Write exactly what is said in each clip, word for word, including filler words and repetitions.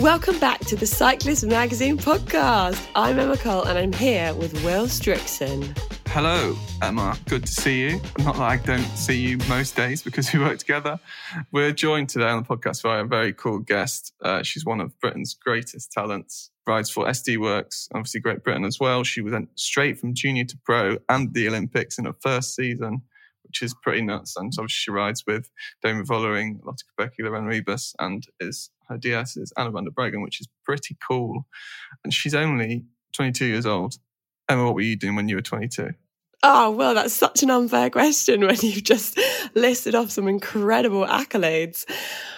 Welcome back to the Cyclist Magazine podcast. I'm Emma Cole and I'm here with Will Strickson. Hello, Emma. Good to see you. Not that I don't see you most days because we work together. We're joined today on the podcast by a very cool guest. Uh, she's one of Britain's greatest talents. Rides for S D Worx, obviously Great Britain as well. She went straight from junior to pro and the Olympics in her first season, which is pretty nuts. And obviously she rides with Damon Vollering, Lotte Kopecky, Lorraine Rebus, and is her D S is Anna van der Breggen, which is pretty cool. And she's only twenty-two years old. Emma, what were you doing when you were twenty-two? Oh, well, that's such an unfair question when you've just listed off some incredible accolades.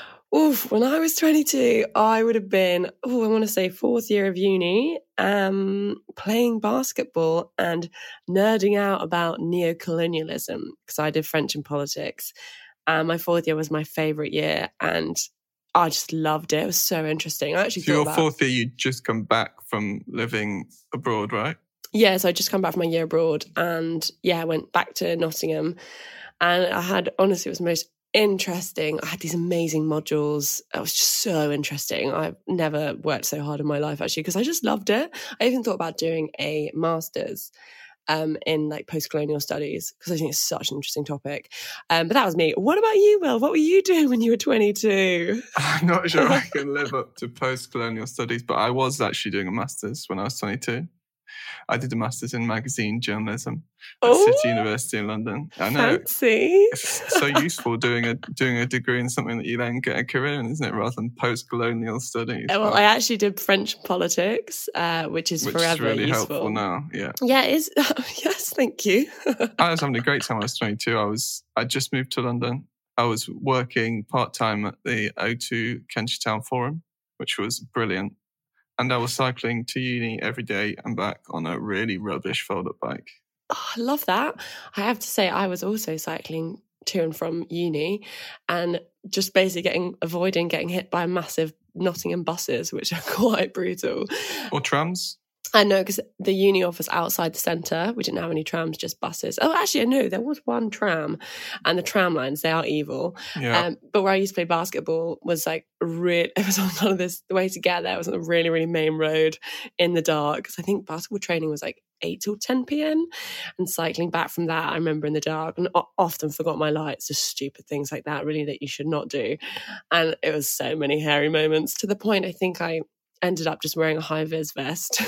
Oof, when I was twenty-two, I would have been, oh, I want to say fourth year of uni, um, playing basketball and nerding out about neocolonialism because I did French and politics. And my fourth year was my favourite year and I just loved it. It was so interesting. I actually so thought your about... fourth year, you'd just come back from living abroad, right? Yeah, so I just come back from my year abroad and yeah, I went back to Nottingham and I had, honestly, it was the most interesting. I had these amazing modules. It was just so interesting. I've never worked so hard in my life actually because I just loved it. I even thought about doing a master's um, in like post-colonial studies because I think it's such an interesting topic. Um, but that was me. What about you, Will? What were you doing when you were twenty-two? I'm not sure I can live up to post-colonial studies, but I was actually doing a master's when I was twenty-two. I did a master's in magazine journalism at oh, City University in London. I know. Fancy. It's so useful doing a doing a degree in something that you then get a career in, isn't it, rather than post-colonial studies? Well, I actually did French politics, uh, which is which forever is really useful. helpful now. Yeah. Yeah, it is. Yes, thank you. I was having a great time when I was twenty-two. I was I just moved to London. I was working part-time at the O two Kentish Town Forum, which was brilliant. And I was cycling to uni every day and back on a really rubbish fold-up bike. Oh, I love that. I have to say, I was also cycling to and from uni and just basically getting avoiding getting hit by massive Nottingham buses, which are quite brutal. Or trams? I know, because the uni office outside the centre, we didn't have any trams, just buses. Oh, actually, I know there was one tram, and the tram lines, they are evil. Yeah. Um, but where I used to play basketball was like really, it was on kind of this, the way to get there was on a really, really main road in the dark. Because I think basketball training was like eight till ten p.m. And cycling back from that, I remember in the dark, and o- often forgot my lights, just stupid things like that, really, that you should not do. And it was so many hairy moments to the point I think I ended up just wearing a high-vis vest.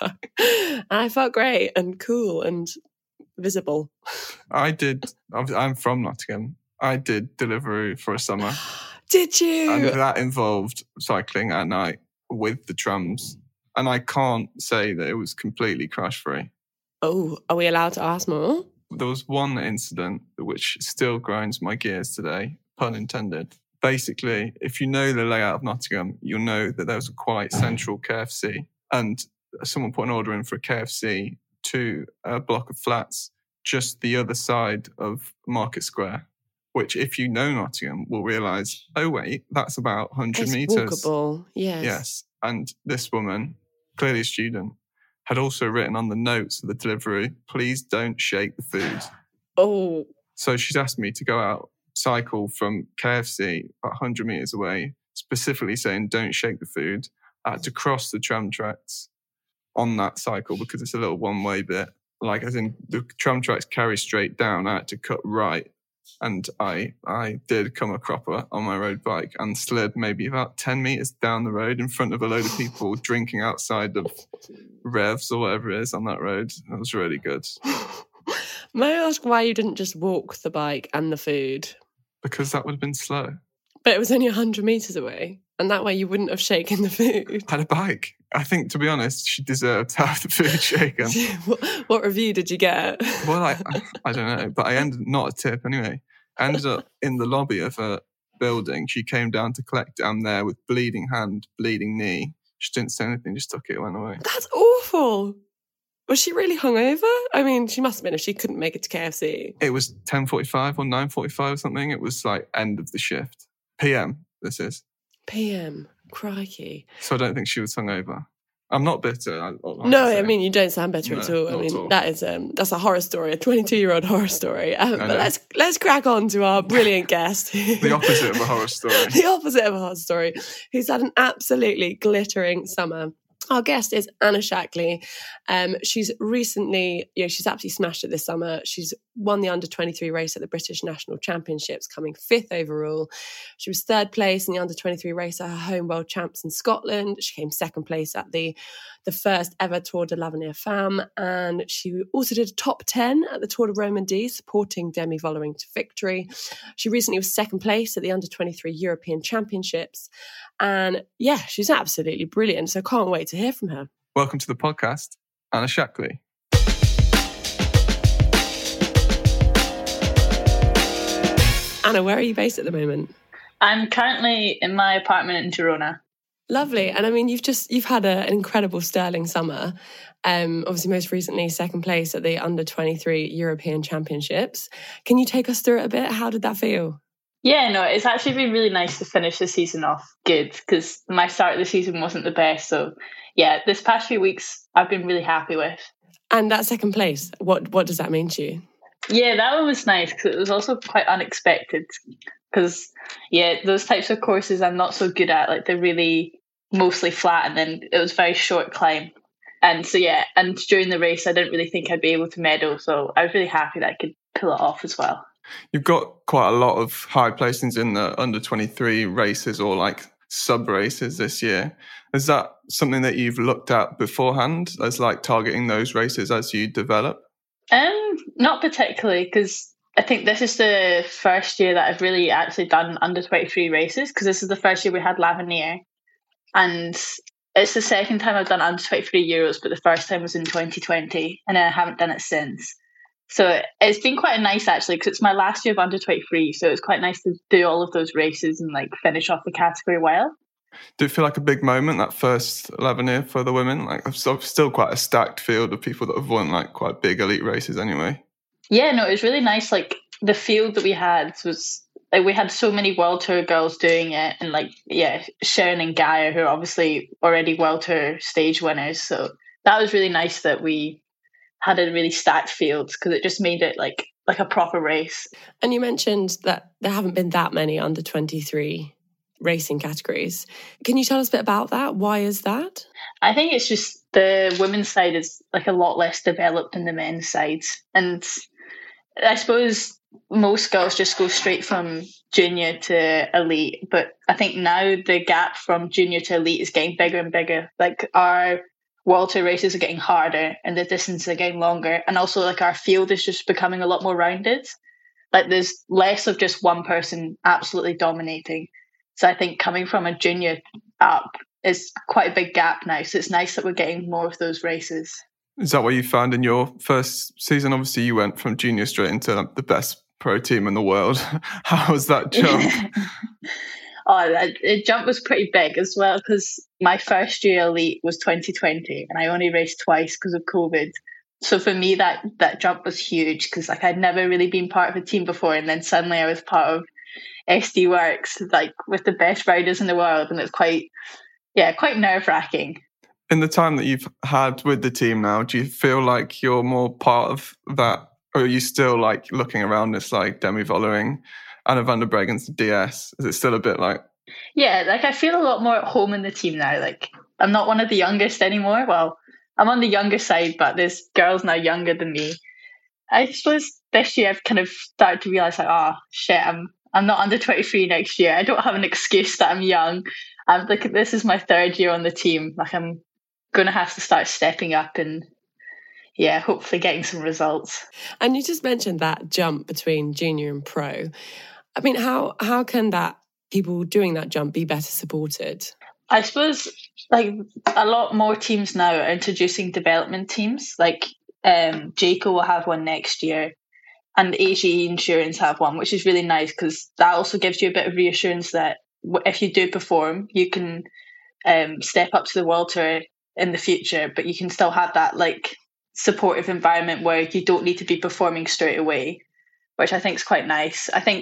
And I felt great and cool and visible. I did, I'm from Nottingham. I did Deliveroo for a summer. Did you? And that involved cycling at night with the trams. And I can't say that it was completely crash-free. Oh, are we allowed to ask more? There was one incident which still grinds my gears today, pun intended. Basically, if you know the layout of Nottingham, you'll know that there was a quite central K F C. And someone put an order in for a K F C to a block of flats just the other side of Market Square, which if you know Nottingham will realise, oh wait, that's about one hundred it's metres. Walkable, yes. Yes. And this woman, clearly a student, had also written on the notes of the delivery, please don't shake the food. Oh. So she's asked me to go out, cycle from K F C about one hundred metres away, specifically saying don't shake the food. I had to cross the tram tracks on that cycle because it's a little one-way bit. Like, as in, the tram tracks carry straight down. I had to cut right. And I I did come a cropper on my road bike and slid maybe about ten metres down the road in front of a load of people drinking outside of Revs or whatever it is on that road. That was really good. May I ask why you didn't just walk the bike and the food? Because that would have been slow. But it was only one hundred metres away. And that way you wouldn't have shaken the food. I had a bike. I think, to be honest, she deserved to have the food shaken. what, what review did you get? Well, I, I, I don't know. But I ended, not a tip anyway. I ended up in the lobby of a building. She came down to collect down there with bleeding hand, bleeding knee. She didn't say anything, just took it, went away. That's awful. Was she really hungover? I mean, she must have been if she couldn't make it to K F C. It was ten forty-five or nine forty-five or something. It was like end of the shift. P M, this is. P M, crikey. So I don't think she was hungover. I'm not bitter. I, I no, I mean, you don't sound bitter no, at all. I mean, all. that is um, that's a horror story, a twenty-two-year-old horror story. Um, but let's let's crack on to our brilliant guest. The opposite of a horror story. The opposite of a horror story, who's had an absolutely glittering summer. Our guest is Anna Shackley. Um, she's recently, you know, she's absolutely smashed it this summer. She's won the under twenty-three race at the British National Championships, coming fifth overall. She was third place in the under twenty-three race at her home world champs in Scotland. She came second place at the, the first ever Tour de l'Avenir Femme. And she also did a top ten at the Tour de Romandie, supporting Demi Vollering to victory. She recently was second place at the under twenty-three European Championships. And yeah, she's absolutely brilliant. So I can't wait to hear from her. Welcome to the podcast, Anna Shackley. Anna, where are you based at the moment? I'm currently in my apartment in Girona. Lovely. And I mean, you've just, you've had a, an incredible sterling summer. Um, obviously, most recently, second place at the under twenty-three European Championships. Can you take us through it a bit? How did that feel? Yeah, no, it's actually been really nice to finish the season off good because my start of the season wasn't the best. So yeah, this past few weeks I've been really happy with. And that second place, what what does that mean to you? Yeah, that one was nice because it was also quite unexpected because, yeah, those types of courses I'm not so good at. Like, they're really mostly flat and then it was a very short climb. And so, yeah, and during the race, I didn't really think I'd be able to medal. So I was really happy that I could pull it off as well. You've got quite a lot of high placings in the under twenty-three races or like sub races this year. Is that something that you've looked at beforehand as like targeting those races as you develop? Um, not particularly, because I think this is the first year that I've really actually done under twenty-three races, because this is the first year we had l'Avenir. And it's the second time I've done under twenty-three Euros, but the first time was in twenty twenty, and I haven't done it since. So it's been quite nice, actually, because it's my last year of under twenty-three, so it's quite nice to do all of those races and like finish off the category well. Did it feel like a big moment, that first l'Avenir for the women? Like, I've still quite a stacked field of people that have won like quite big elite races anyway. Yeah, no, it was really nice. Like, the field that we had was, like, we had so many World Tour girls doing it, and like, yeah, Sharon and Gaia, who are obviously already World Tour stage winners. So that was really nice that we had a really stacked field because it just made it like like a proper race. And you mentioned that there haven't been that many under twenty-three racing categories. Can you tell us a bit about that? Why is that? I think it's just the women's side is like a lot less developed than the men's side. And I suppose most girls just go straight from junior to elite. But I think now the gap from junior to elite is getting bigger and bigger. Like, our World Tour races are getting harder and the distances are getting longer. And also, like, our field is just becoming a lot more rounded. Like, there's less of just one person absolutely dominating. So I think coming from a junior up is quite a big gap now. So it's nice that we're getting more of those races. Is that what you found in your first season? Obviously, you went from junior straight into the best pro team in the world. How was that jump? Oh, the jump was pretty big as well because my first year elite was twenty twenty and I only raced twice because of COVID. So for me, that, that jump was huge because like I'd never really been part of a team before, and then suddenly I was part of S D Works, like with the best riders in the world, and it's quite, yeah, quite nerve-wracking. In the time that you've had with the team now, do you feel like you're more part of that, or are you still like looking around this like Demi Vollering, Anna van der Breggen's D S? Is it still a bit like? Yeah, like I feel a lot more at home in the team now. Like, I'm not one of the youngest anymore. Well, I'm on the younger side, but there's girls now younger than me. I suppose this year I've kind of started to realise like, oh shit, I'm I'm not under twenty-three next year. I don't have an excuse that I'm young. I'm like, this is my third year on the team. Like, I'm going to have to start stepping up and, yeah, hopefully getting some results. And you just mentioned that jump between junior and pro. I mean, how how can that people doing that jump be better supported? I suppose like a lot more teams now are introducing development teams. Like um, Jayco will have one next year, and A G E Insurance have one, which is really nice because that also gives you a bit of reassurance that if you do perform, you can um, step up to the World Tour in the future, but you can still have that like supportive environment where you don't need to be performing straight away, which I think is quite nice. I think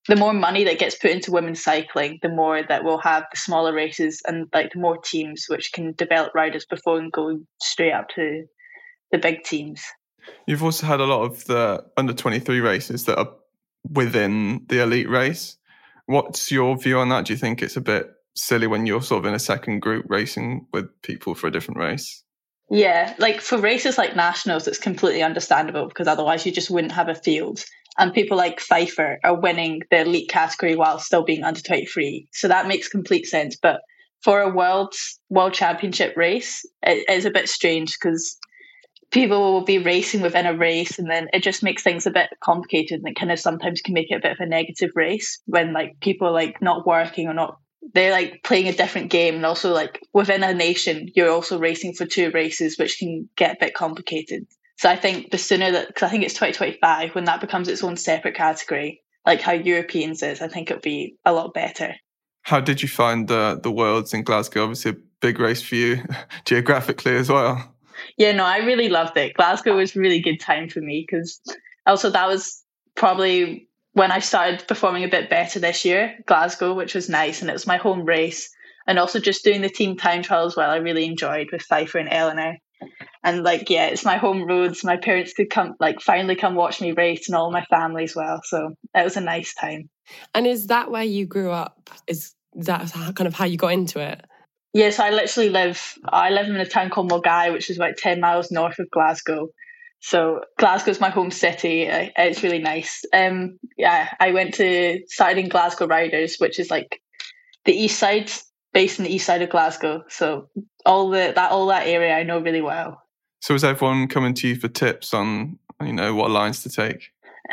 the more money that gets put into women's cycling, the more that we'll have the smaller races and like the more teams which can develop riders before and go straight up to the big teams. You've also had a lot of the under twenty-three races that are within the elite race. What's your view on that? Do you think it's a bit silly when you're sort of in a second group racing with people for a different race? Yeah, like for races like nationals, it's completely understandable because otherwise you just wouldn't have a field. And people like Pfeiffer are winning the elite category while still being under twenty-three. So that makes complete sense. But for a world, world championship race, it is a bit strange because people will be racing within a race and then it just makes things a bit complicated and it kind of sometimes can make it a bit of a negative race when like people are like not working or not, they're like playing a different game. And also like within a nation, you're also racing for two races, which can get a bit complicated. So I think the sooner that, because I think it's twenty twenty-five, when that becomes its own separate category, like how Europeans is, I think it'll be a lot better. How did you find the the Worlds in Glasgow? Obviously a big race for you geographically as well. Yeah, no, I really loved it. Glasgow was a really good time for me because also that was probably when I started performing a bit better this year, Glasgow, which was nice. And it was my home race. And also just doing the team time trial as well, I really enjoyed with Pfeiffer and Eleanor. And like, yeah, it's my home roads. My parents could come, like finally come watch me race and all my family as well. So it was a nice time. And is that where you grew up? Is that kind of how you got into it? Yes, I literally live, I live in a town called Mulgai, which is about ten miles north of Glasgow. So Glasgow's my home city. It's really nice. Um, yeah, I went to, started in Glasgow Riders, which is like the east side, based in the east side of Glasgow. So all the that all that area I know really well. So is everyone coming to you for tips on, you know, what lines to take?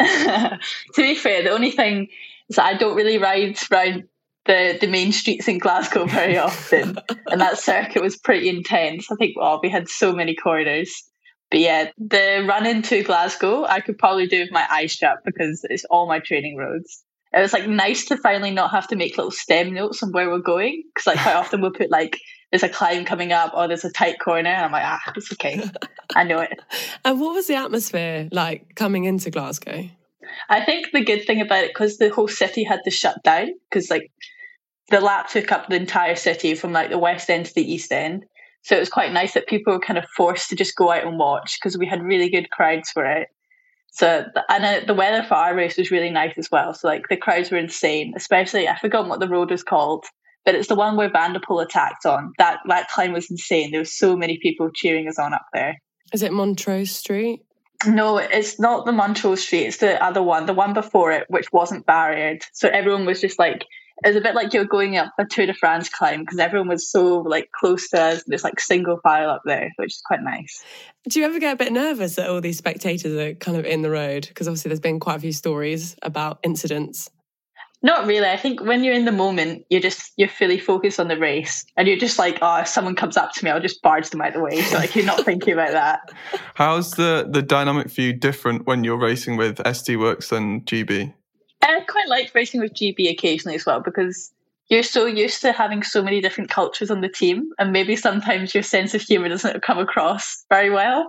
To be fair, the only thing is that I don't really ride around the, the main streets in Glasgow very often. And that circuit was pretty intense. I think, well, we had so many corners. But yeah, the run into Glasgow, I could probably do with my eyes shut because it's all my training roads. It was like nice to finally not have to make little stem notes on where we're going. Because like quite often we'll put like, there's a climb coming up or there's a tight corner. And I'm like, ah, it's okay. I know it. And what was the atmosphere like coming into Glasgow? I think the good thing about it, because the whole city had to shut down, because like the lap took up the entire city from like the west end to the east end. So it was quite nice that people were kind of forced to just go out and watch because we had really good crowds for it. So, and uh, the weather for our race was really nice as well. So like the crowds were insane, especially, I forgot what the road was called, but it's the one where Van der Poel attacked on. That, that climb was insane. There were so many people cheering us on up there. Is it Montrose Street? No, it's not the Montrose Street. It's the other one, the one before it, which wasn't barriered. So everyone was just like, it was a bit like you're going up a Tour de France climb because everyone was so like close to us. There's like single file up there, which is quite nice. Do you ever get a bit nervous that all these spectators are kind of in the road? Because obviously there's been quite a few stories about incidents. Not really. I think when you're in the moment, you're just, you're fully focused on the race and you're just like, oh, if someone comes up to me, I'll just barge them out of the way. So like you're not thinking about that. How's the, the dynamic for you different when you're racing with S D Worx and G B? I quite like racing with G B occasionally as well because you're so used to having so many different cultures on the team and maybe sometimes your sense of humour doesn't come across very well.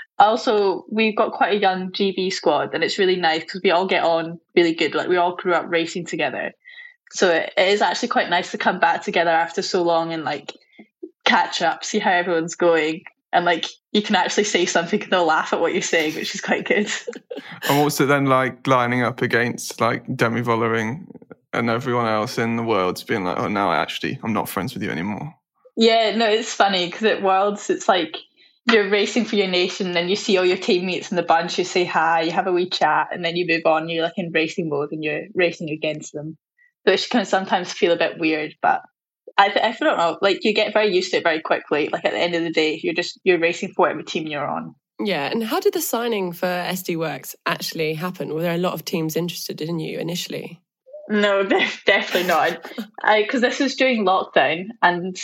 Also, we've got quite a young G B squad and it's really nice because we all get on really good. Like we all grew up racing together. So it is actually quite nice to come back together after so long and like catch up, see how everyone's going. And like you can actually say something and they'll laugh at what you're saying, which is quite good. And what's it then like lining up against like Demi Vollering and everyone else in the Worlds being like, oh, now I actually, I'm not friends with you anymore? Yeah, no, it's funny because at Worlds, it's like you're racing for your nation and you see all your teammates in the bunch, you say hi, you have a wee chat, and then you move on, you're like in racing mode and you're racing against them. So it can sometimes feel a bit weird, but I, th- I don't know, like you get very used to it very quickly. Like at the end of the day, you're just, you're racing for whatever team you're on. Yeah, and how did the signing for S D Worx actually happen? Were there a lot of teams interested in you initially? No, definitely not. I because this was during lockdown and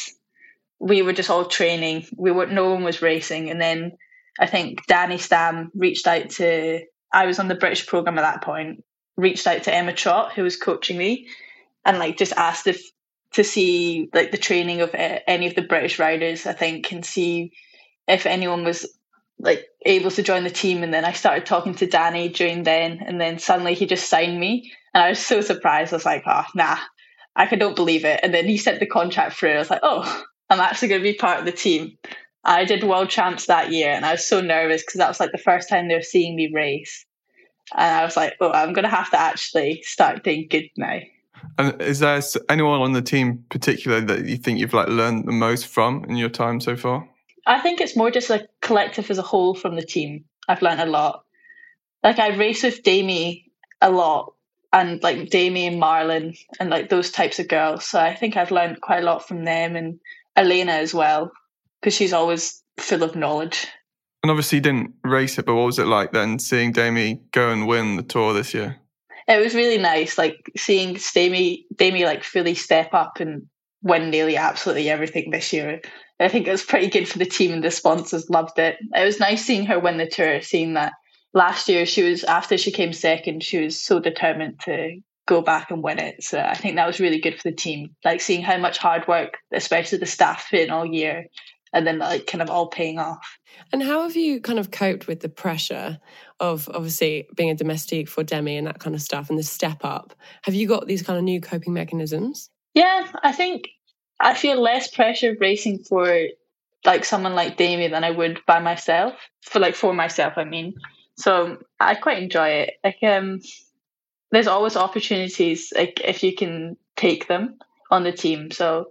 we were just all training. We were, no one was racing. And then I think Danny Stam reached out to, I was on the British programme at that point, reached out to Emma Trott, who was coaching me, and like just asked if to see like the training of uh, any of the British riders, I think, and see if anyone was like able to join the team, and then I started talking to Danny during then, and then suddenly he just signed me, and I was so surprised. I was like, oh nah, I don't believe it. And then he sent the contract through. I was like, oh, I'm actually going to be part of the team. I did world champs that year, and I was so nervous because that was like the first time they were seeing me race, and I was like, oh, I'm going to have to actually start doing good now. And is there anyone on the team particular that you think you've like learned the most from in your time so far? I think it's more just like collective as a whole from the team. I've learned a lot. Like I race with Damie a lot, and like Damie and Marlon and like those types of girls. So I think I've learned quite a lot from them, and Elena as well, because she's always full of knowledge. And obviously you didn't race it, but what was it like then seeing Damie go and win the Tour this year? It was really nice, like seeing Damie, Damie like fully step up and win nearly absolutely everything this year. I think it was pretty good for the team, and the sponsors loved it. It was nice seeing her win the Tour, seeing that last year she was, after she came second, she was so determined to go back and win it. So I think that was really good for the team, like seeing how much hard work, especially the staff, put in all year, and then like kind of all paying off. And how have you kind of coped with the pressure of obviously being a domestique for Demi and that kind of stuff and the step up? Have you got these kind of new coping mechanisms? Yeah, I think I feel less pressure racing for like someone like Damie than I would by myself. For like for myself, I mean. So I quite enjoy it. Like um, there's always opportunities like if you can take them on the team. So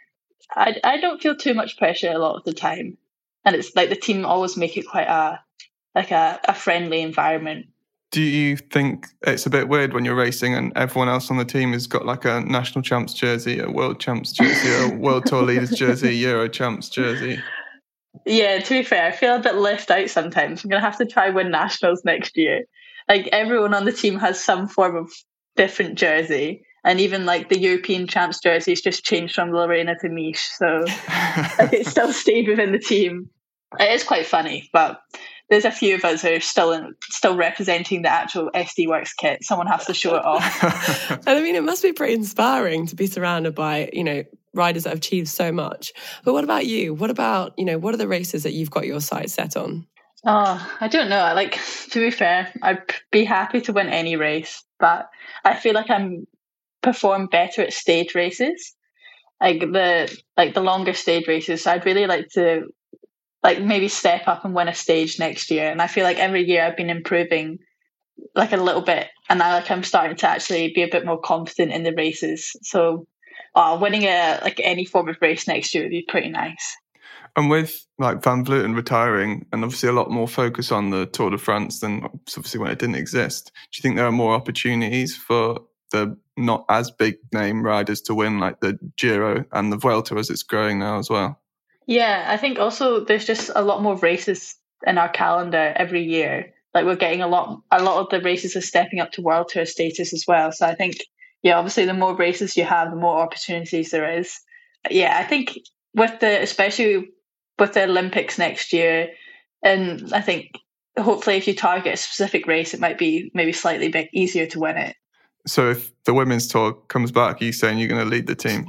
I I don't feel too much pressure a lot of the time, and it's like the team always make it quite a like a, a friendly environment. Do you think it's a bit weird when you're racing and everyone else on the team has got like a national champs jersey, a world champs jersey, a world tour leaders jersey, a Euro champs jersey? Yeah, to be fair, I feel a bit left out sometimes. I'm going to have to try win nationals next year. Like everyone on the team has some form of different jersey. And even like the European champs jersey has just changed from Lorena to Mish. So like, it still stayed within the team. It is quite funny, but there's a few of us who are still in, still representing the actual S D Works kit. Someone has to show it off. And I mean, it must be pretty inspiring to be surrounded by, you know, riders that have achieved so much. But what about you? What about, you know, what are the races that you've got your sights set on? Oh, I don't know. I like, to be fair, I'd be happy to win any race, but I feel like I'm perform better at stage races, like the like the longer stage races. So I'd really like to like maybe step up and win a stage next year. And I feel like every year I've been improving like a little bit, and I like I'm starting to actually be a bit more confident in the races. So uh, winning a like any form of race next year would be pretty nice. And with like Van Vleuten retiring and obviously a lot more focus on the Tour de France than obviously when it didn't exist, do you think there are more opportunities for the not as big name riders to win like the Giro and the Vuelta as it's growing now as well? Yeah, I think also there's just a lot more races in our calendar every year. Like we're getting a lot, a lot of the races are stepping up to World Tour status as well. So I think, yeah, obviously the more races you have, the more opportunities there is. Yeah, I think with the, especially with the Olympics next year, and I think hopefully if you target a specific race, it might be maybe slightly bit easier to win it. So if the women's tour comes back, are you saying you're going to lead the team?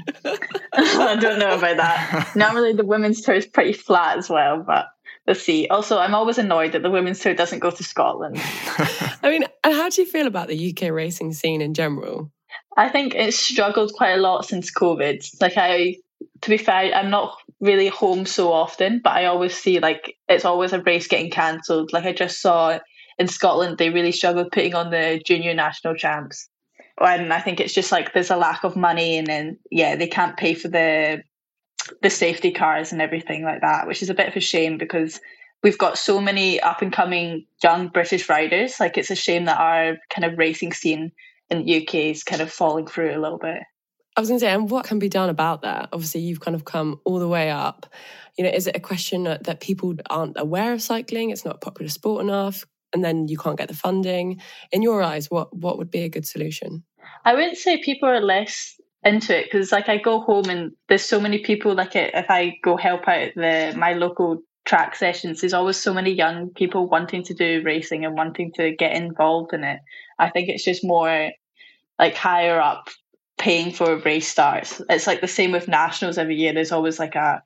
I don't know about that. Normally the women's tour is pretty flat as well, but we'll see. Also, I'm always annoyed that the women's tour doesn't go to Scotland. I mean, how do you feel about the U K racing scene in general? I think it's struggled quite a lot since COVID. Like I, to be fair, I'm not really home so often, but I always see like it's always a race getting cancelled. Like I just saw in Scotland, they really struggled putting on the junior national champs. And I think it's just like there's a lack of money, and then yeah, they can't pay for the the safety cars and everything like that, which is a bit of a shame because we've got so many up and coming young British riders. Like it's a shame that our kind of racing scene in the U K is kind of falling through a little bit. I was going to say, and what can be done about that? Obviously, you've kind of come all the way up. You know, is it a question that, that people aren't aware of cycling? It's not a popular sport enough, and then you can't get the funding. In your eyes, what what would be a good solution? I wouldn't say people are less into it because, like, I go home and there's so many people. Like, if I go help out at the my local track sessions, there's always so many young people wanting to do racing and wanting to get involved in it. I think it's just more like higher up paying for race starts. It's like the same with nationals every year. There's always like a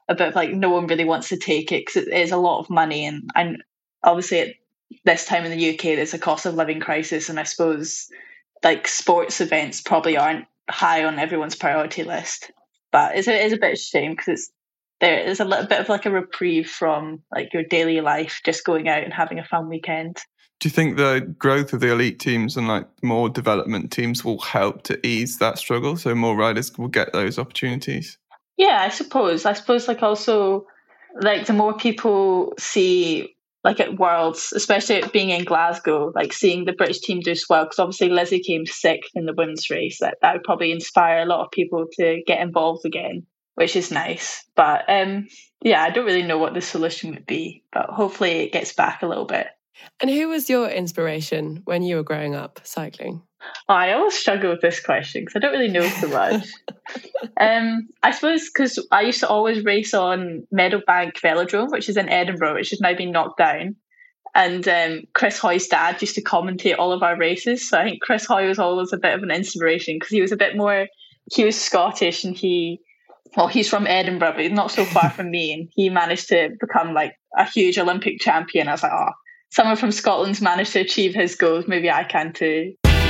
a bit of like no one really wants to take it because it is a lot of money, and and obviously at this time in the U K there's a cost of living crisis, and I suppose like sports events probably aren't high on everyone's priority list. But it's a, it's a bit of a shame because it's there is a little bit of like a reprieve from like your daily life, just going out and having a fun weekend. Do you think the growth of the elite teams and like more development teams will help to ease that struggle, so more riders will get those opportunities? Yeah, I suppose. I suppose like also like the more people see like at Worlds, especially it being in Glasgow, like seeing the British team do well, because obviously Lizzie came sixth in the women's race, that, that would probably inspire a lot of people to get involved again, which is nice. But um, yeah, I don't really know what the solution would be, but hopefully it gets back a little bit. And who was your inspiration when you were growing up cycling? Oh, I always struggle with this question because I don't really know so much. um, I suppose because I used to always race on Meadowbank Velodrome, which is in Edinburgh, which has now been knocked down. And um, Chris Hoy's dad used to commentate all of our races. So I think Chris Hoy was always a bit of an inspiration because he was a bit more, he was Scottish and he, well, he's from Edinburgh, but he's not so far from me. And he managed to become like a huge Olympic champion. I was like, oh, someone from Scotland's managed to achieve his goals. Maybe I can too.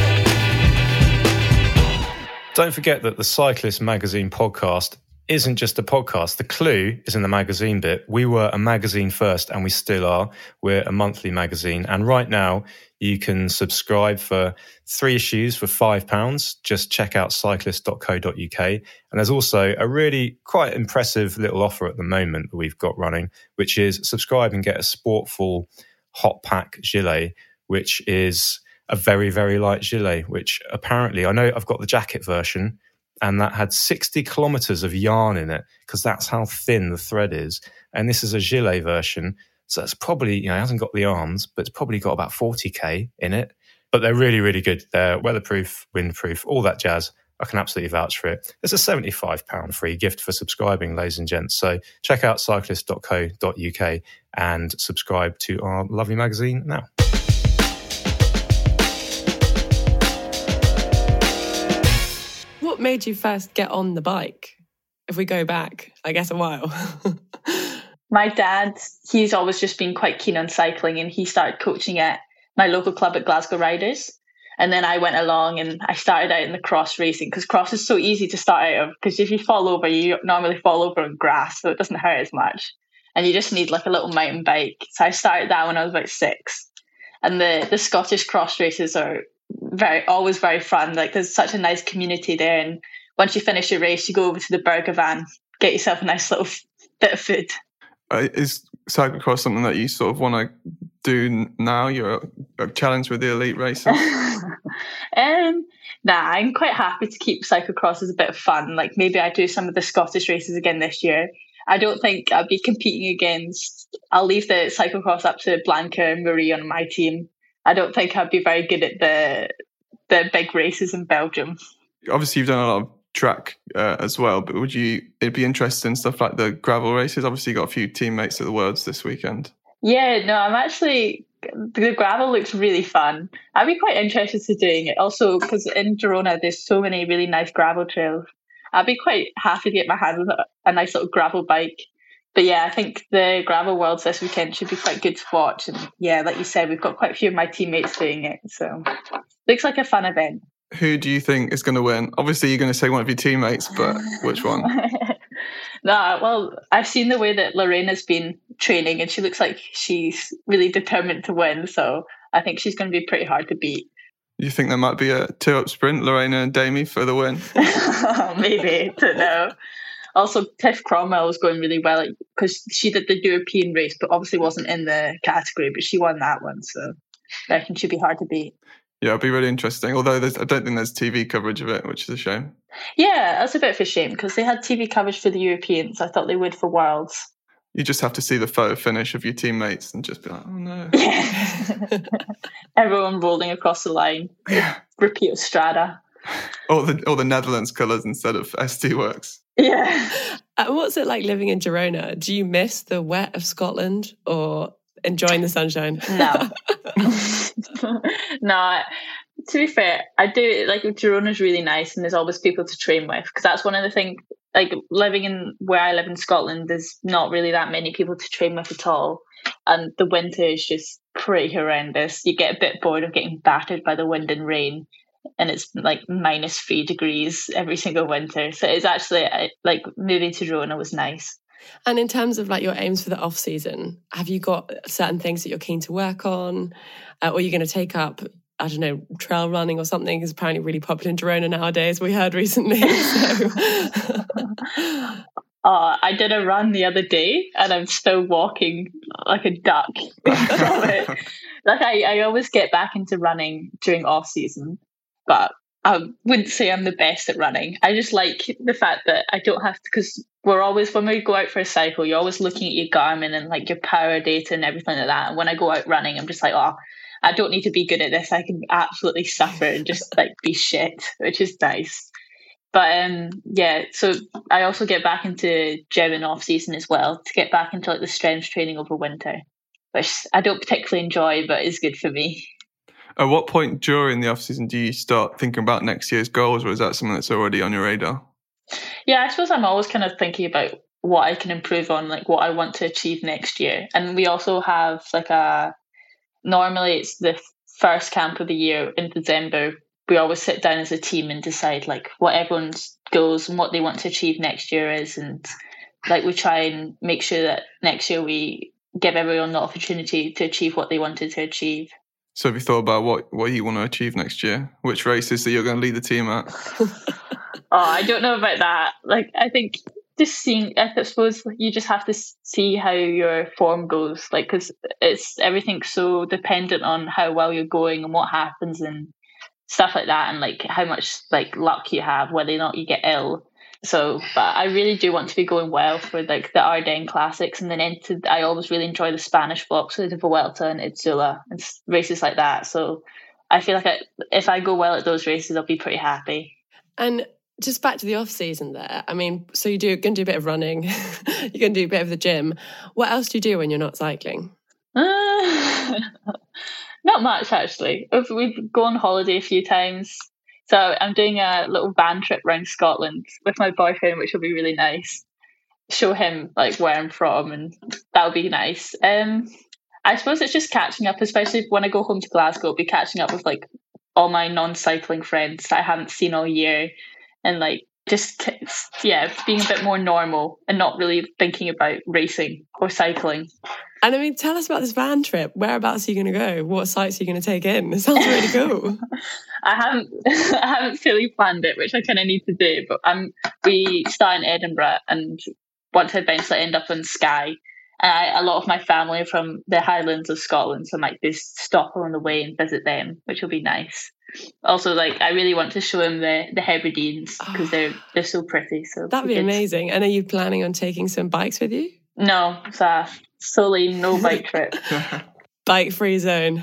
Don't forget that the Cyclist Magazine podcast isn't just a podcast. The clue is in the magazine bit. We were a magazine first and we still are. We're a monthly magazine. And right now you can subscribe for three issues for five pounds. Just check out cyclist dot co dot uk. And there's also a really quite impressive little offer at the moment that we've got running, which is subscribe and get a Sportful Hot Pack gilet, which is a very, very light gilet, which apparently, I know I've got the jacket version, and that had sixty kilometres of yarn in it, because that's how thin the thread is. And this is a gilet version, so it's probably, you know, it hasn't got the arms, but it's probably got about forty K in it. But they're really, really good. They're weatherproof, windproof, all that jazz. I can absolutely vouch for it. It's a seventy-five pounds free gift for subscribing, ladies and gents. So check out cyclist dot co dot uk and subscribe to our lovely magazine now. What made you first get on the bike? If we go back, I guess, a while. My dad, he's always just been quite keen on cycling, and he started coaching at my local club at Glasgow Riders. And then I went along and I started out in the cross racing, because cross is so easy to start out of, because if you fall over, you normally fall over on grass, so it doesn't hurt as much. And you just need like a little mountain bike. So I started that when I was about six. And the, the Scottish cross races are very always very fun. Like there's such a nice community there. And once you finish your race, you go over to the burger van, get yourself a nice little f- bit of food. Uh, is cyclocross something that you sort of want to do now? You're a, a challenge with the elite racers? um, nah, I'm quite happy to keep cyclocross as a bit of fun. Like maybe I do some of the Scottish races again this year. I don't think I'll be competing against, I'll leave the cyclocross up to Blanca and Marie on my team. I don't think I'd be very good at the the big races in Belgium. Obviously, you've done a lot of track uh, as well, but would you it'd be interested in stuff like the gravel races? Obviously, you got a few teammates at the Worlds this weekend. Yeah, no, I'm actually, the gravel looks really fun. I'd be quite interested in doing it. Also, because in Girona, there's so many really nice gravel trails. I'd be quite happy to get my hands on a, a nice little gravel bike. But yeah, I think the gravel Worlds this weekend should be quite good to watch. And yeah, like you said, we've got quite a few of my teammates doing it. So looks like a fun event. Who do you think is going to win? Obviously, you're going to say one of your teammates, but which one? Nah, well, I've seen the way that Lorena's been training, and she looks like she's really determined to win. So I think she's going to be pretty hard to beat. You think there might be a two-up sprint, Lorena and Damie, for the win? Maybe, don't know. Also, Tiff Cromwell was going really well because she did the European race, but obviously wasn't in the category, but she won that one. So I reckon she'd be hard to beat. Yeah, it'll be really interesting. Although there's, I don't think there's T V coverage of it, which is a shame. Yeah, that's a bit of a shame because they had T V coverage for the Europeans. I thought they would for Worlds. You just have to see the photo finish of your teammates and just be like, oh no. Yeah. Everyone rolling across the line. Yeah. Repeat of Strada. Or the, or the Netherlands colours instead of S T Works. Yeah. Uh, what's it like living in Girona? Do you miss the wet of Scotland or enjoying the sunshine? No. No, to be fair, I do like Girona's really nice and there's always people to train with, because that's one of the things like living in where I live in Scotland, there's not really that many people to train with at all. And the winter is just pretty horrendous. You get a bit bored of getting battered by the wind and rain. And it's like minus three degrees every single winter. So it's actually like moving to Rona was nice. And in terms of like your aims for the off season, have you got certain things that you're keen to work on? Uh, or are you going to take up, I don't know, trail running or something? Is apparently really popular in Girona nowadays, we heard recently. So. uh, I did a run the other day and I'm still walking like a duck. Like I, I always get back into running during off season, but I wouldn't say I'm the best at running. I just like the fact that I don't have to, because we're always, when we go out for a cycle, you're always looking at your Garmin and like your power data and everything like that. And when I go out running, I'm just like, oh, I don't need to be good at this. I can absolutely suffer and just like be shit, which is nice. But um, yeah, so I also get back into gym in off season as well to get back into like the strength training over winter, which I don't particularly enjoy, but is good for me. At what point during the off season do you start thinking about next year's goals, or is that something that's already on your radar? Yeah, I suppose I'm always kind of thinking about what I can improve on, like what I want to achieve next year. And we also have like a, normally it's the first camp of the year in December. We always sit down as a team and decide like what everyone's goals and what they want to achieve next year is. And like we try and make sure that next year we give everyone the opportunity to achieve what they wanted to achieve. So have you thought about what, what you want to achieve next year? Which races that you're going to lead the team at? Oh, I don't know about that. Like, I think just seeing, I suppose you just have to see how your form goes. Like, because it's everything's so dependent on how well you're going and what happens and stuff like that, and like how much like luck you have, whether or not you get ill. So, but I really do want to be going well for like the Ardennes Classics, and then into I always really enjoy the Spanish blocks, so the Vuelta and Itzula and races like that. So, I feel like I, if I go well at those races, I'll be pretty happy. And just back to the off season there. I mean, so you do you're going to do a bit of running, you're going to do a bit of the gym. What else do you do when you're not cycling? Uh, not much actually. We've gone on holiday a few times. So I'm doing a little van trip around Scotland with my boyfriend, which will be really nice. Show him like where I'm from, and that'll be nice. Um, I suppose it's just catching up, especially when I go home to Glasgow. I'll be catching up with like all my non-cycling friends that I haven't seen all year, and like just yeah, being a bit more normal and not really thinking about racing or cycling. And I mean, tell us about this van trip. Whereabouts are you going to go? What sites are you going to take in? It sounds really cool. I haven't, I haven't fully planned it, which I kind of need to do. But I'm, we start in Edinburgh and want to eventually end up in Skye. And I, a lot of my family are from the Highlands of Scotland, so I might just stop along the way and visit them, which will be nice. Also, like I really want to show them the the Hebrideans because oh, they're they're so pretty. So that'd be amazing. And are you planning on taking some bikes with you? No, it's a solely no bike trip. Bike free zone.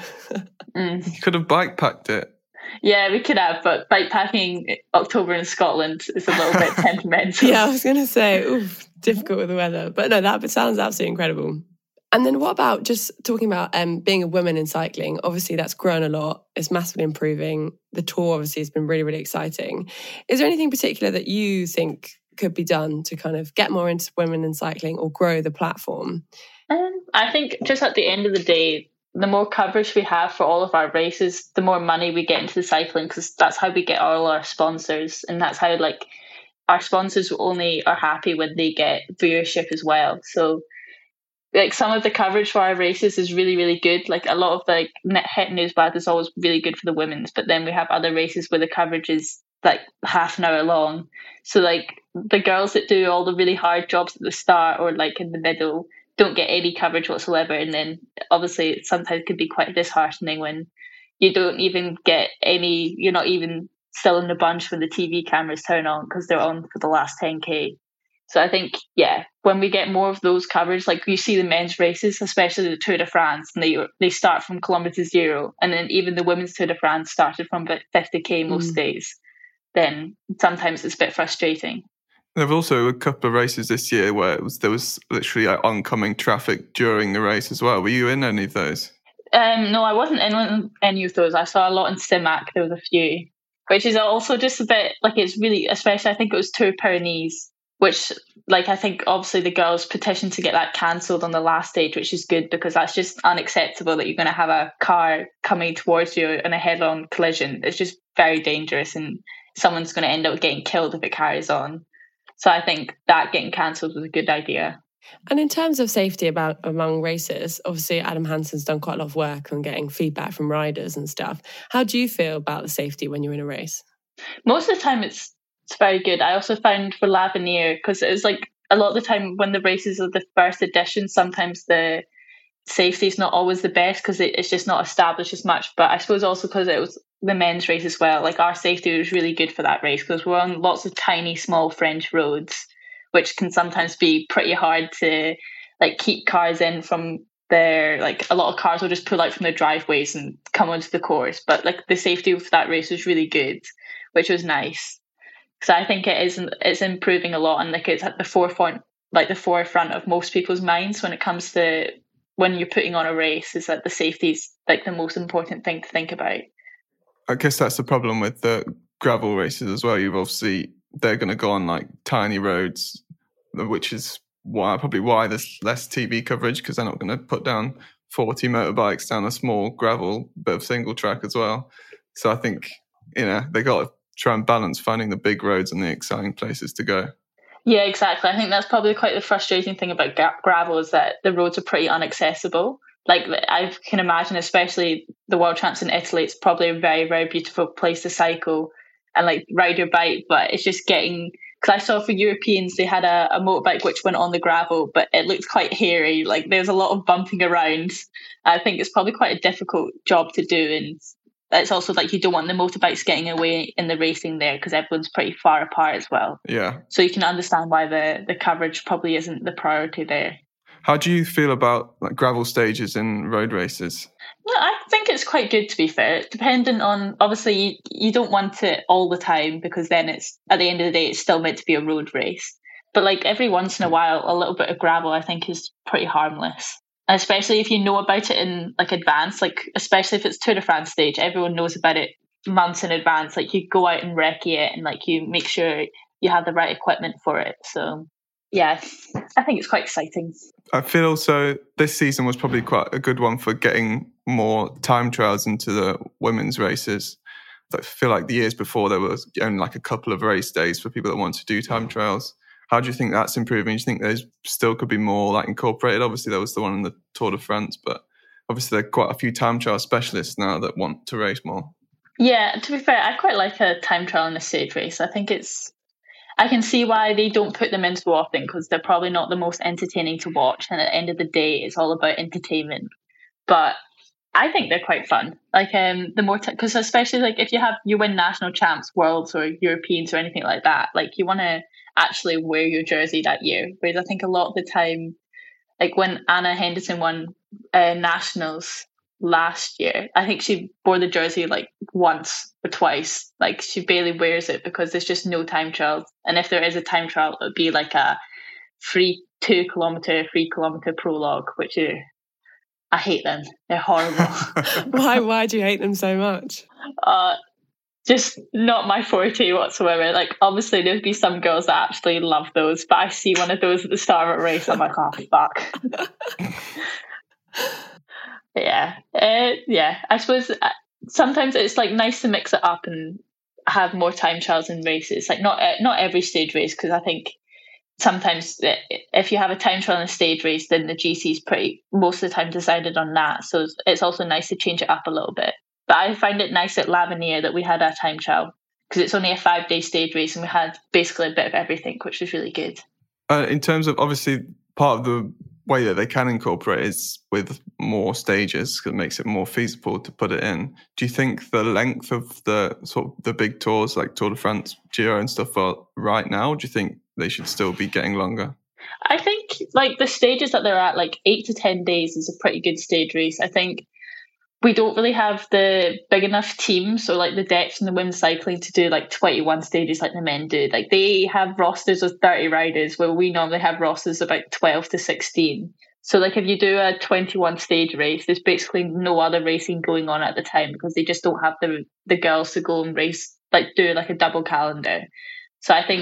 mm. You could have bike packed it. Yeah, we could have, but bike packing October in Scotland is a little bit temperamental. Yeah, I was going to say, oof, difficult with the weather. But no, that sounds absolutely incredible. And then what about just talking about um, being a woman in cycling? Obviously, that's grown a lot. It's massively improving. The Tour, obviously, has been really, really exciting. Is there anything particular that you think could be done to kind of get more into women in cycling or grow the platform? Um, I think just at the end of the day, the more coverage we have for all of our races, the more money we get into the cycling, because that's how we get all our sponsors, and that's how like our sponsors only are happy when they get viewership as well. So like some of the coverage for our races is really, really good. Like a lot of the like, Het Nieuwsblad is always really good for the women's, but then we have other races where the coverage is like half an hour long. So like the girls that do all the really hard jobs at the start or like in the middle don't get any coverage whatsoever, and then obviously it sometimes could be quite disheartening when you don't even get any, you're not even still in the bunch when the T V cameras turn on because they're on for the last ten K. So I think, yeah, when we get more of those coverage, like you see the men's races, especially the Tour de France, and they they start from kilometre zero, and then even the women's Tour de France started from about fifty K most mm. days, then sometimes it's a bit frustrating. There were also a couple of races this year where it was, there was literally like oncoming traffic during the race as well. Were you in any of those? Um, no, I wasn't in any of those. I saw a lot in Stimac. There was a few, which is also just a bit like it's really, especially I think it was Tour Pyrenees which, like, I think obviously the girls petitioned to get that cancelled on the last stage, which is good because that's just unacceptable that you're going to have a car coming towards you in a head-on collision. It's just very dangerous and someone's going to end up getting killed if it carries on. So I think that getting cancelled was a good idea. And in terms of safety about among racers, obviously Adam Hansen's done quite a lot of work on getting feedback from riders and stuff. How do you feel about the safety when you're in a race? Most of the time it's it's very good. I also found for L'Avenir, because it was like a lot of the time when the races are the first edition, sometimes the safety is not always the best because it, it's just not established as much. But I suppose also because it was the men's race as well, like our safety was really good for that race because we're on lots of tiny, small French roads, which can sometimes be pretty hard to like keep cars in from there. Like a lot of cars will just pull out from their driveways and come onto the course. But like the safety of that race was really good, which was nice. So I think it is it's improving a lot, and like it's at the forefront, like the forefront of most people's minds when it comes to when you're putting on a race. Is that the safety is like the most important thing to think about. I guess that's the problem with the gravel races as well. You've obviously they're going to go on like tiny roads, which is why probably why there's less T V coverage because they're not going to put down forty motorbikes down a small gravel bit of single track as well. So I think you know they got to try and balance finding the big roads and the exciting places to go. Yeah, exactly. I think that's probably quite the frustrating thing about gra- gravel is that the roads are pretty inaccessible. Like I can imagine, especially the World Champs in Italy, it's probably a very, very beautiful place to cycle and like ride your bike. But it's just getting, because I saw for Europeans, they had a, a motorbike which went on the gravel, but it looked quite hairy. Like there's a lot of bumping around. I think it's probably quite a difficult job to do. And it's also like you don't want the motorbikes getting away in the racing there because everyone's pretty far apart as well. Yeah. So you can understand why the, the coverage probably isn't the priority there. How do you feel about like gravel stages in road races? No, I think it's quite good, to be fair. Depending on, obviously, you, you don't want it all the time because then it's, at the end of the day, it's still meant to be a road race. But like every once in a while, a little bit of gravel, I think, is pretty harmless. And especially if you know about it in like advance, like especially if it's Tour de France stage, everyone knows about it months in advance. Like you go out and recce it and like you make sure you have the right equipment for it. So yeah, I think it's quite exciting. I feel also this season was probably quite a good one for getting more time trials into the women's races. I feel like the years before there was only like a couple of race days for people that want to do time trials. How do you think that's improving? Do you think there's still could be more like incorporated? Obviously there was the one in the Tour de France, but obviously there are quite a few time trial specialists now that want to race more. Yeah, to be fair, I quite like a time trial in a stage race. I think it's I can see why they don't put them in so often because they're probably not the most entertaining to watch. And at the end of the day, it's all about entertainment. But I think they're quite fun. Like um, the more because t- especially like if you have you win national champs, worlds or Europeans or anything like that, like you want to actually wear your jersey that year. Whereas I think a lot of the time, like when Anna Henderson won uh, nationals last year, I think she wore the jersey like once or twice. Like she barely wears it because there's just no time trial. And if there is a time trial, it would be like a free two kilometer, three kilometer prologue, which are, I hate them. They're horrible. why? Why do you hate them so much? Uh, just not my forte whatsoever. Like obviously there'd be some girls that absolutely love those, but I see one of those at the start of a race, I'm like, oh fuck. Yeah, uh, yeah. I suppose sometimes it's like nice to mix it up and have more time trials in races. Like not not every stage race, because I think sometimes if you have a time trial in a stage race, then the G C is pretty most of the time decided on that. So it's also nice to change it up a little bit. But I find it nice at L'Avenir that we had a time trial because it's only a five day stage race and we had basically a bit of everything, which was really good. Uh, in terms of obviously part of the way that they can incorporate is with more stages because it makes it more feasible to put it in. Do you think the length of the sort of the big tours like Tour de France, Giro and stuff are right now? Or do you think they should still be getting longer? I think like the stages that they're at, like eight to ten days is a pretty good stage race. I think we don't really have the big enough teams or like the depth in the women's cycling to do like twenty-one stages like the men do. Like they have rosters of thirty riders where we normally have rosters about twelve to sixteen. So like if you do a twenty-one stage race, there's basically no other racing going on at the time because they just don't have the the girls to go and race, like do like a double calendar. So I think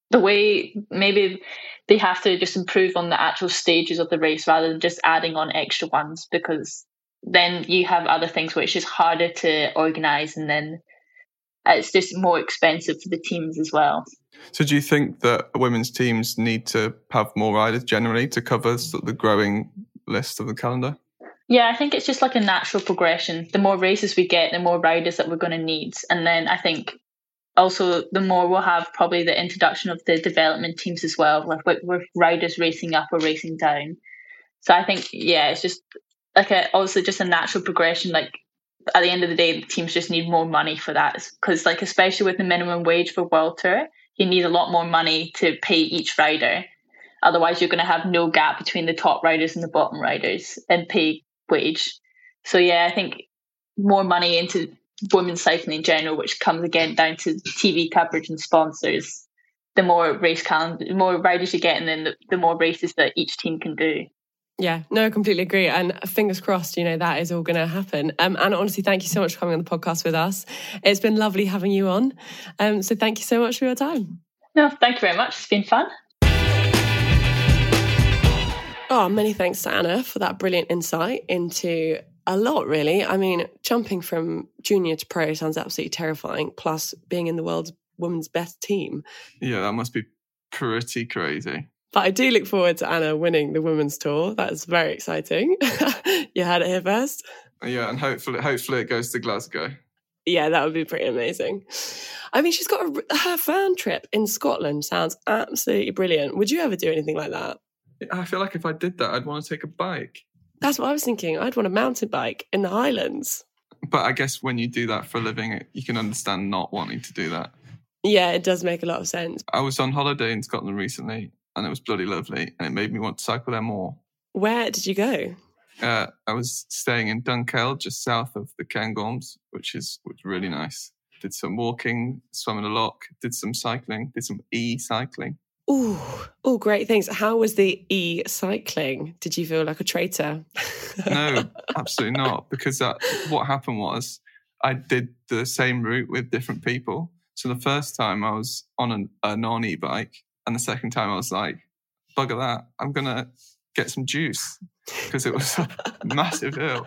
the way maybe they have to just improve on the actual stages of the race rather than just adding on extra ones, because then you have other things which is harder to organise, and then it's just more expensive for the teams as well. So do you think that women's teams need to have more riders generally to cover the growing list of the calendar? Yeah, I think it's just like a natural progression. The more races we get, the more riders that we're going to need. And then I think also the more we'll have probably the introduction of the development teams as well, like with riders racing up or racing down. So I think, yeah, it's just like a, also just a natural progression. Like at the end of the day, the teams just need more money for that, because like especially with the minimum wage for World Tour, you need a lot more money to pay each rider. Otherwise, you're going to have no gap between the top riders and the bottom riders and pay wage. So yeah, I think more money into women's cycling in general, which comes again down to T V coverage and sponsors. The more race calendar, the more riders you get, and then the, the more races that each team can do. Yeah, no, I completely agree. And fingers crossed, you know, that is all going to happen. Um, Anna, honestly, thank you so much for coming on the podcast with us. It's been lovely having you on. Um, so thank you so much for your time. No, thank you very much. It's been fun. Oh, many thanks to Anna for that brilliant insight into a lot, really. I mean, jumping from junior to pro sounds absolutely terrifying, plus being in the world's women's best team. Yeah, that must be pretty crazy. But I do look forward to Anna winning the women's tour. That's very exciting. You heard it here first. Yeah, and hopefully hopefully it goes to Glasgow. Yeah, that would be pretty amazing. I mean, she's got a, her fan trip in Scotland sounds absolutely brilliant. Would you ever do anything like that? I feel like if I did that, I'd want to take a bike. That's what I was thinking. I'd want a mountain bike in the Highlands. But I guess when you do that for a living, you can understand not wanting to do that. Yeah, it does make a lot of sense. I was on holiday in Scotland recently, and it was bloody lovely, and it made me want to cycle there more. Where did you go? Uh, I was staying in Dunkeld, just south of the Cairngorms, which is which is really nice. Did some walking, swam in a loch, did some cycling, did some e-cycling. Ooh, all great things. How was the e-cycling? Did you feel like a traitor? No, absolutely not. Because that, what happened was I did the same route with different people. So the first time I was on an, a non-e-bike, and the second time I was like, bugger that, I'm going to get some juice, because it was a massive hill.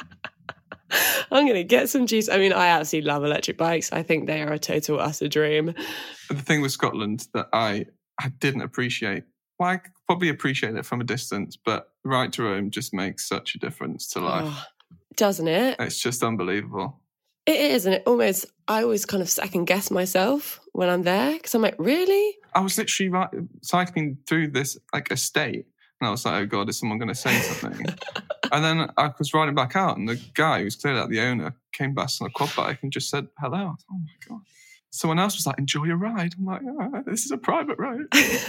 I'm going to get some juice. I mean, I absolutely love electric bikes. I think they are a total utter dream. But the thing with Scotland that I, I didn't appreciate, well, I probably appreciate it from a distance, but Right to Rome just makes such a difference to life. Oh, doesn't it? It's just unbelievable. It is, and it almost, I always kind of second guess myself when I'm there, because I'm like, really? I was literally right, cycling through this like estate, and I was like, oh God, is someone going to say something? And then I was riding back out, and the guy who was clearly like the owner came back on a quad bike and just said hello. I was, oh my God. Someone else was like, enjoy your ride. I'm like, oh, this is a private road.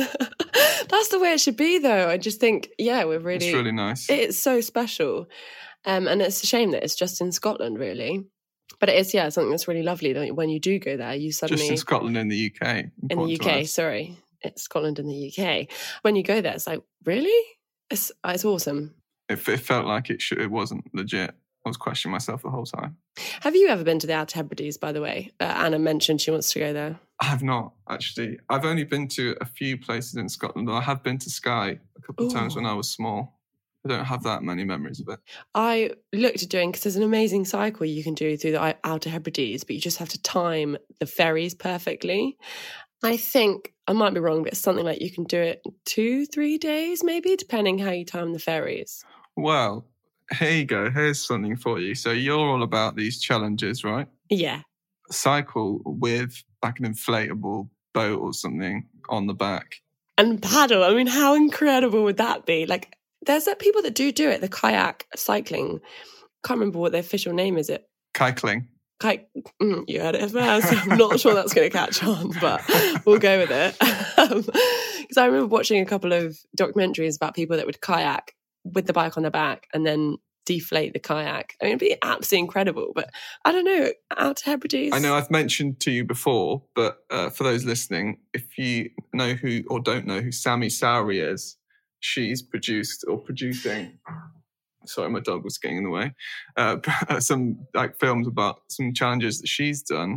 That's the way it should be, though. I just think, yeah, we're really... It's really nice. It's so special. Um, and it's a shame that it's just in Scotland, really. But it is, yeah, something that's really lovely that when you do go there, you suddenly... Just in Scotland and the U K. In the U K, sorry. It's Scotland and the U K. When you go there, it's like, really? It's, it's awesome. It, it felt like it should, it wasn't legit. I was questioning myself the whole time. Have you ever been to the Outer Hebrides, by the way? Uh, Anna mentioned she wants to go there. I have not, actually. I've only been to a few places in Scotland. I have been to Skye a couple of Ooh. times when I was small. I don't have that many memories of it. I looked at doing, because there's an amazing cycle you can do through the Outer Hebrides, but you just have to time the ferries perfectly. I think, I might be wrong, but it's something like you can do it in two, three days maybe, depending how you time the ferries. Well, here you go. Here's something for you. So you're all about these challenges, right? Yeah. Cycle with like an inflatable boat or something on the back. And paddle. I mean, how incredible would that be? Like, there's that people that do do it, the kayak cycling. Can't remember what their official name is. It Kycling. Kayak. Mm, you heard it first. I'm not sure that's going to catch on, but we'll go with it. Because um, I remember watching a couple of documentaries about people that would kayak with the bike on their back and then deflate the kayak. I mean, it'd be absolutely incredible. But I don't know, Outer Hebrides. I know I've mentioned to you before, but uh, for those listening, if you know who or don't know who Sammy Sowry is, she's produced or producing, sorry, my dog was getting in the way, uh, some like films about some challenges that she's done.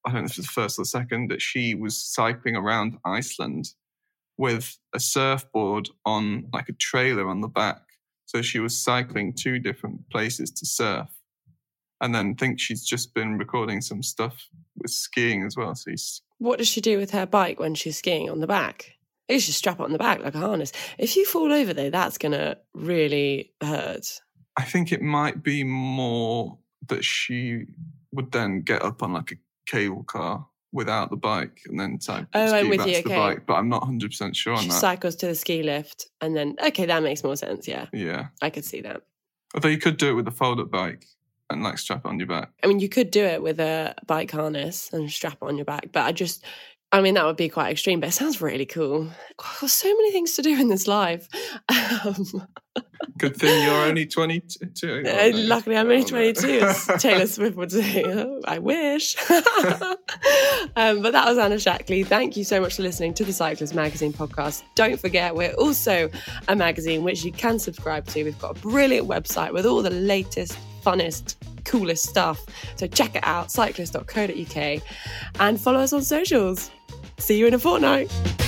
I don't know if it was the first or the second, that she was cycling around Iceland with a surfboard on like a trailer on the back. So she was cycling two different places to surf. And then I think she's just been recording some stuff with skiing as well. So he's... What does she do with her bike when she's skiing on the back? You should strap it on the back like a harness. If you fall over though, that's going to really hurt. I think it might be more that she would then get up on like a cable car without the bike and then type oh, ski I'm with back you, to the okay. bike. But I'm not one hundred percent sure on She that. cycles to the ski lift and then, okay, that makes more sense, yeah. Yeah. I could see that. Although you could do it with a fold-up bike and like strap it on your back. I mean, you could do it with a bike harness and strap it on your back, but I just, I mean, that would be quite extreme, but it sounds really cool. God, there's so many things to do in this life. Um, Good thing you're only twenty-two. uh, luckily, I'm only twenty-two, as Taylor Swift would say. Oh, I wish. um, but that was Anna Shackley. Thank you so much for listening to the Cyclist Magazine podcast. Don't forget, we're also a magazine which you can subscribe to. We've got a brilliant website with all the latest, funnest, coolest stuff. So check it out, cyclist dot co dot uk, and follow us on socials. See you in a fortnight.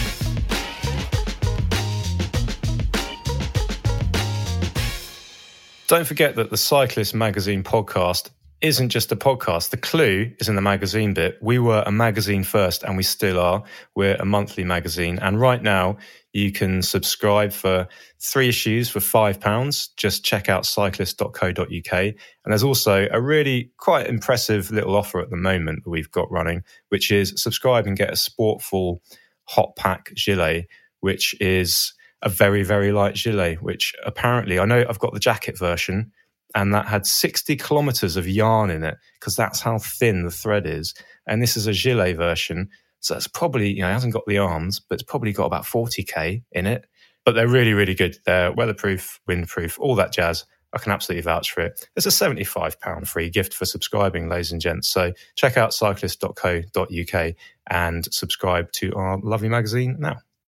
Don't forget that the Cyclist Magazine podcast isn't just a podcast. The clue is in the magazine bit. We were a magazine first, and we still are. We're a monthly magazine. And right now, you can subscribe for three issues for five pounds. Just check out cyclist dot co dot uk. And there's also a really quite impressive little offer at the moment that we've got running, which is subscribe and get a Sportful Hot Pack gilet, which is a very, very light gilet, which apparently, I know I've got the jacket version, and that had sixty kilometers of yarn in it, because that's how thin the thread is. And this is a gilet version. So it's probably, you know, it hasn't got the arms, but it's probably got about forty K in it. But they're really, really good. They're weatherproof, windproof, all that jazz. I can absolutely vouch for it. It's a seventy-five pounds free gift for subscribing, ladies and gents. So check out cyclist dot co dot uk and subscribe to our lovely magazine now.